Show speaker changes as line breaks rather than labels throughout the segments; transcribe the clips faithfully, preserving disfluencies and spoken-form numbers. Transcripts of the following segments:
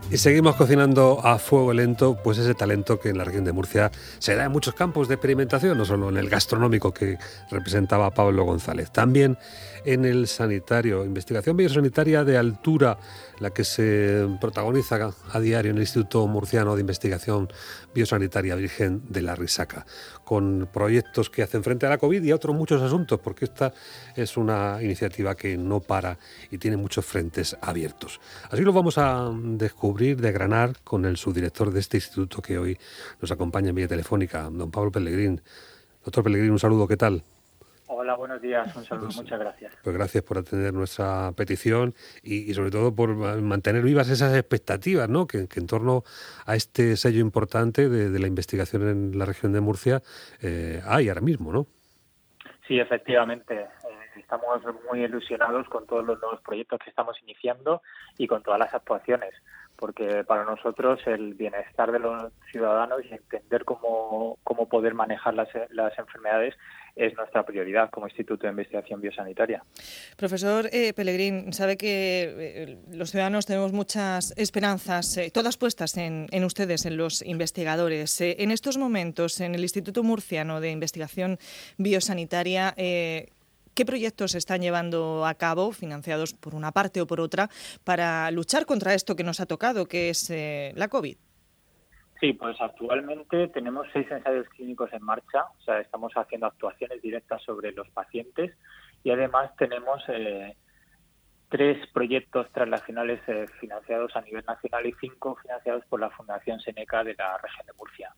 Y seguimos cocinando a fuego lento, pues ese talento que en la región de Murcia se da en muchos campos de experimentación, no solo en el gastronómico que representaba Pablo González, también en el sanitario, investigación biosanitaria de altura, la que se protagoniza a diario en el Instituto Murciano de Investigación Biosanitaria Virgen de la Risaca, con proyectos que hacen frente a la COVID y a otros muchos asuntos, porque esta es una iniciativa que no para y tiene muchos frentes abiertos. Así lo vamos a descubrir, desgranar con el subdirector de este instituto que hoy nos acompaña en vía telefónica, don Pablo Pellegrín. Doctor Pellegrín, un saludo, ¿qué tal?
Hola, buenos días, un saludo, pues, muchas gracias.
Pues gracias por atender nuestra petición y, y sobre todo por mantener vivas esas expectativas, ¿no? que, que en torno a este sello importante de, de la investigación en la región de Murcia eh, hay ahora mismo, ¿no?
Sí, efectivamente. Eh, estamos muy ilusionados con todos los nuevos proyectos que estamos iniciando y con todas las actuaciones, porque para nosotros el bienestar de los ciudadanos y entender cómo, cómo poder manejar las, las enfermedades es nuestra prioridad como Instituto de Investigación Biosanitaria.
Profesor eh, Pellegrín, sabe que eh, los ciudadanos tenemos muchas esperanzas, eh, todas puestas en, en ustedes, en los investigadores. Eh, en estos momentos, en el Instituto Murciano de Investigación Biosanitaria, eh, ¿qué proyectos se están llevando a cabo, financiados por una parte o por otra, para luchar contra esto que nos ha tocado, que es eh, la COVID?
Sí, pues actualmente tenemos seis ensayos clínicos en marcha, o sea, estamos haciendo actuaciones directas sobre los pacientes y además tenemos eh, tres proyectos translacionales eh, financiados a nivel nacional y cinco financiados por la Fundación Seneca de la región de Murcia.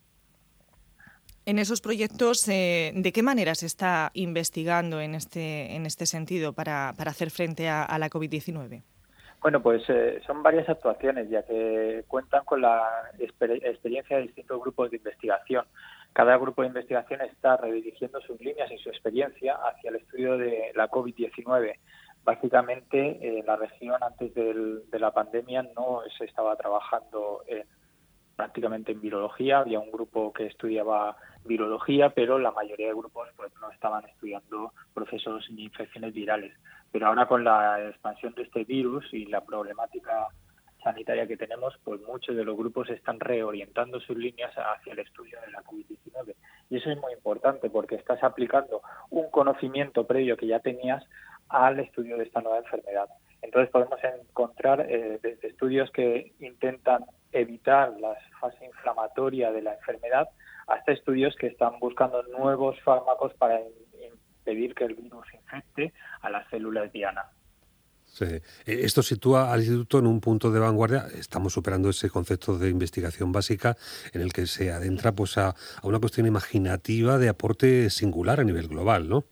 En esos proyectos, eh, ¿de qué manera se está investigando en este en este sentido para, para hacer frente a, a la COVID diecinueve?
Bueno, pues eh, son varias actuaciones, ya que cuentan con la exper- experiencia de distintos grupos de investigación. Cada grupo de investigación está redirigiendo sus líneas y su experiencia hacia el estudio de la COVID diecinueve. Básicamente, eh, la región antes del, de la pandemia no se estaba trabajando en, prácticamente en virología. Había un grupo que estudiaba virología, pero la mayoría de grupos pues no estaban estudiando procesos ni infecciones virales. Pero ahora con la expansión de este virus y la problemática sanitaria que tenemos, pues muchos de los grupos están reorientando sus líneas hacia el estudio de la COVID diecinueve. Y eso es muy importante porque estás aplicando un conocimiento previo que ya tenías al estudio de esta nueva enfermedad. Entonces podemos encontrar eh, desde estudios que intentan evitar la fase inflamatoria de la enfermedad hasta estudios que están buscando nuevos fármacos para impedir que el virus infecte a las células diana.
Sí. Esto sitúa al instituto en un punto de vanguardia. Estamos superando ese concepto de investigación básica en el que se adentra pues a, a una cuestión imaginativa de aporte singular a nivel global, ¿no?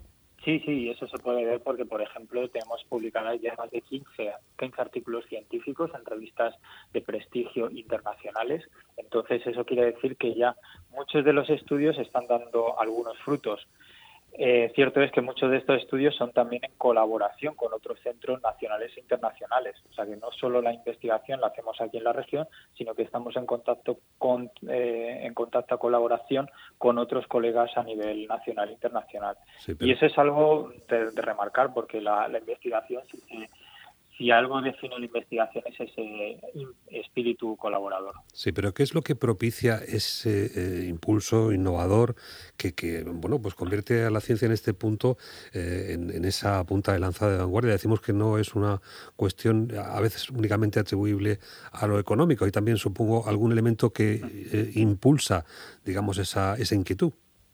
Sí, sí, eso se puede ver porque, por ejemplo, tenemos publicadas ya más de quince, quince artículos científicos en revistas de prestigio internacionales. Entonces, eso quiere decir que ya muchos de los estudios están dando algunos frutos. Eh, cierto es que muchos de estos estudios son también en colaboración con otros centros nacionales e internacionales. O sea, que no solo la investigación la hacemos aquí en la región, sino que estamos en contacto con eh, en contacto colaboración con otros colegas a nivel nacional e internacional. Sí, pero... Y eso es algo de, de remarcar, porque la, la investigación, si, si, si algo define la investigación, es ese espíritu colaborador.
Sí, pero ¿qué es lo que propicia ese eh, impulso innovador que, que, bueno, pues convierte a la ciencia en este punto, eh, en, en esa punta de lanza de vanguardia? Decimos que no es una cuestión a veces únicamente atribuible a lo económico. Hay también, supongo, algún elemento que eh, impulsa, digamos, esa, esa inquietud.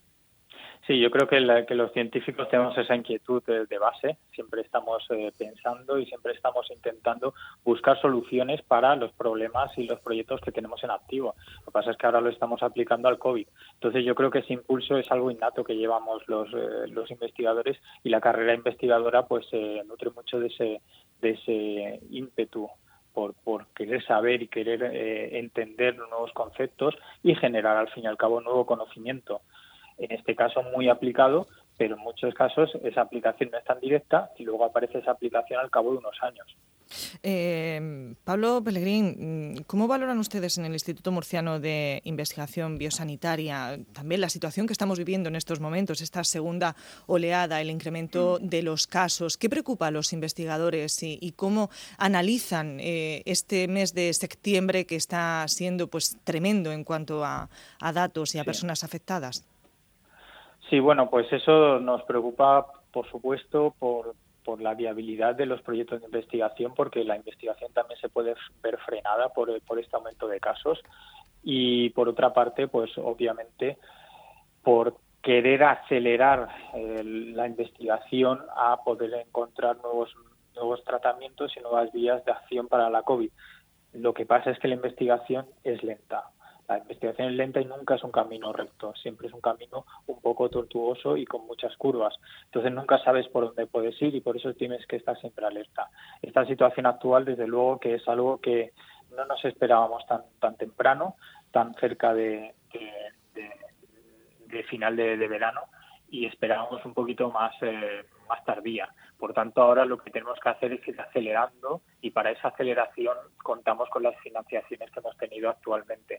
Sí, yo creo que, la, que los científicos tenemos esa inquietud de, de base, siempre estamos eh, pensando y siempre estamos intentando buscar soluciones para los problemas y los proyectos que tenemos en activo. Lo que pasa es que ahora lo estamos aplicando al COVID. Entonces yo creo que ese impulso es algo innato que llevamos los, eh, los investigadores, y la carrera investigadora pues se eh, nutre mucho de ese, de ese ímpetu por, por querer saber y querer eh, entender nuevos conceptos y generar al fin y al cabo nuevo conocimiento. En este caso muy aplicado, pero en muchos casos esa aplicación no es tan directa y luego aparece esa aplicación al cabo de unos años.
Eh, Pablo Pellegrín, ¿cómo valoran ustedes en el Instituto Murciano de Investigación Biosanitaria también la situación que estamos viviendo en estos momentos, esta segunda oleada, el incremento de los casos? ¿Qué preocupa a los investigadores y, y cómo analizan eh, este mes de septiembre que está siendo pues tremendo en cuanto a, a datos y a
Sí.
personas afectadas?
Sí, bueno, pues eso nos preocupa, por supuesto, por por la viabilidad de los proyectos de investigación, porque la investigación también se puede ver frenada por, por este aumento de casos, y por otra parte, pues obviamente por querer acelerar eh, la investigación a poder encontrar nuevos nuevos tratamientos y nuevas vías de acción para la COVID. Lo que pasa es que la investigación es lenta. La investigación es lenta y nunca es un camino recto, siempre es un camino un poco tortuoso y con muchas curvas. Entonces nunca sabes por dónde puedes ir y por eso tienes que estar siempre alerta. Esta situación actual, desde luego, que es algo que no nos esperábamos tan tan temprano, tan cerca de, de, de, de final de, de verano, y esperábamos un poquito más, eh, más tardía. Por tanto, ahora lo que tenemos que hacer es ir acelerando, y para esa aceleración contamos con las financiaciones que hemos tenido actualmente.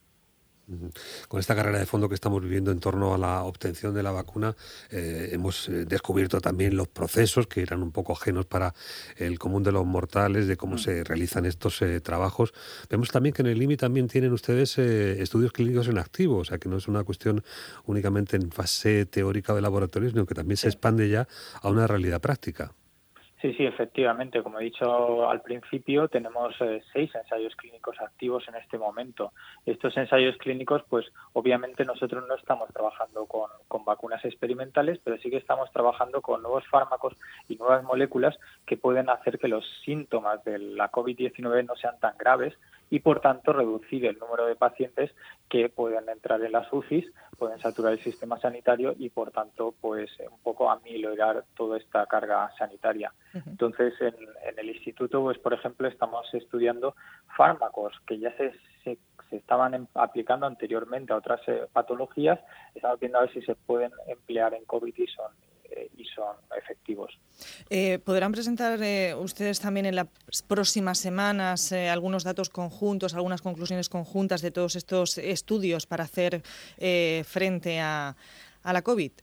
Con esta carrera de fondo que estamos viviendo en torno a la obtención de la vacuna, eh, hemos eh, descubierto también los procesos que eran un poco ajenos para el común de los mortales, de cómo mm. se realizan estos eh, trabajos. Vemos también que en el I M I también tienen ustedes eh, estudios clínicos en activo, o sea que no es una cuestión únicamente en fase teórica de laboratorio, sino que también sí. se expande ya a una realidad práctica.
Sí, sí, efectivamente. Como he dicho al principio, tenemos eh, seis ensayos clínicos activos en este momento. Estos ensayos clínicos, pues obviamente nosotros no estamos trabajando con, con vacunas experimentales, pero sí que estamos trabajando con nuevos fármacos y nuevas moléculas que pueden hacer que los síntomas de la COVID diecinueve no sean tan graves y, por tanto, reducir el número de pacientes que pueden entrar en las U C Is, pueden saturar el sistema sanitario y, por tanto, pues un poco aminorar toda esta carga sanitaria. Uh-huh. Entonces, en, en el instituto, pues por ejemplo, estamos estudiando fármacos que ya se, se, se estaban en, aplicando anteriormente a otras eh, patologías. Estamos viendo a ver si se pueden emplear en COVID y son y son efectivos.
Eh, ¿Podrán presentar eh, ustedes también en las próximas semanas eh, algunos datos conjuntos, algunas conclusiones conjuntas de todos estos estudios para hacer eh, frente a, a la COVID?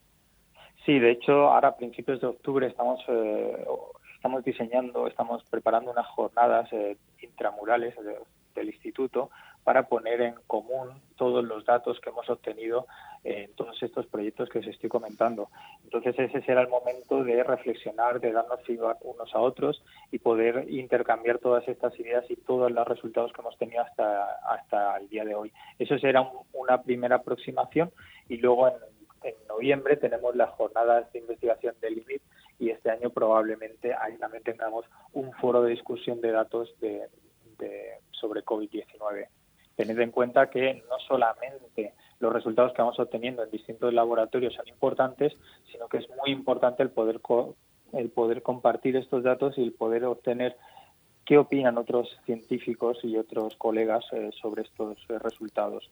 Sí, de hecho, ahora a principios de octubre estamos eh, estamos diseñando, estamos preparando unas jornadas eh, intramurales de, del instituto para poner en común todos los datos que hemos obtenido en todos estos proyectos que os estoy comentando. Entonces ese será el momento de reflexionar, de darnos feedback unos a otros y poder intercambiar todas estas ideas y todos los resultados que hemos tenido hasta, hasta el día de hoy. Eso será un, una primera aproximación, y luego en, en noviembre tenemos las jornadas de investigación del I M I P, y este año probablemente ahí también tengamos un foro de discusión de datos de, de, sobre COVID diecinueve. Tened en cuenta que no solamente los resultados que vamos obteniendo en distintos laboratorios son importantes, sino que es muy importante el poder co- el poder compartir estos datos y el poder obtener qué opinan otros científicos y otros colegas eh, sobre estos eh, resultados.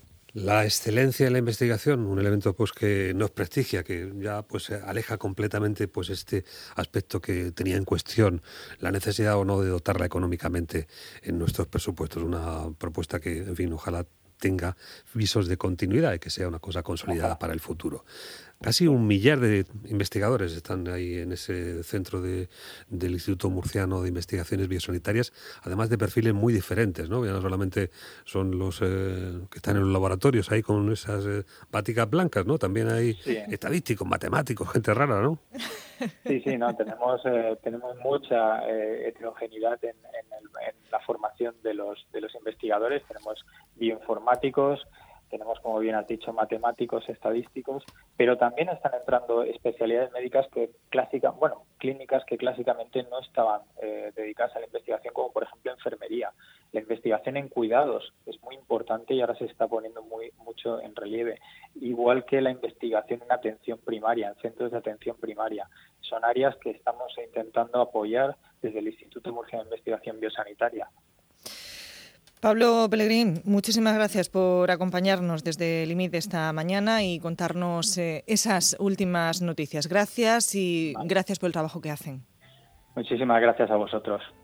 La excelencia en la investigación, un elemento pues que nos prestigia, que ya pues aleja completamente pues este aspecto que tenía en cuestión la necesidad o no de dotarla económicamente en nuestros presupuestos. Una propuesta que, en fin, ojalá tenga visos de continuidad y que sea una cosa consolidada para el futuro. Casi un millar de investigadores están ahí en ese centro de, del Instituto Murciano de Investigaciones Biosanitarias, además de perfiles muy diferentes, ¿no? Ya no solamente son los eh, que están en los laboratorios ahí con esas eh, baticas blancas, ¿no? También hay sí. estadísticos, matemáticos, gente rara, ¿no?
Sí, sí, no, tenemos eh, tenemos mucha eh, heterogeneidad en, en, el, en la formación de los de los investigadores. Tenemos bioinformáticos, tenemos, como bien has dicho, matemáticos, estadísticos, pero también están entrando especialidades médicas que clásicas, bueno, clínicas que clásicamente no estaban eh, dedicadas a la investigación, como por ejemplo enfermería. La investigación en cuidados es muy importante y ahora se está poniendo muy mucho en relieve, igual que la investigación en atención primaria, en centros de atención primaria. Son áreas que estamos intentando apoyar desde el Instituto Murciano de Investigación Biosanitaria.
Pablo Pellegrín, muchísimas gracias por acompañarnos desde el I M I P esta mañana y contarnos eh, esas últimas noticias. Gracias y vale. gracias por el trabajo que hacen.
Muchísimas gracias a vosotros.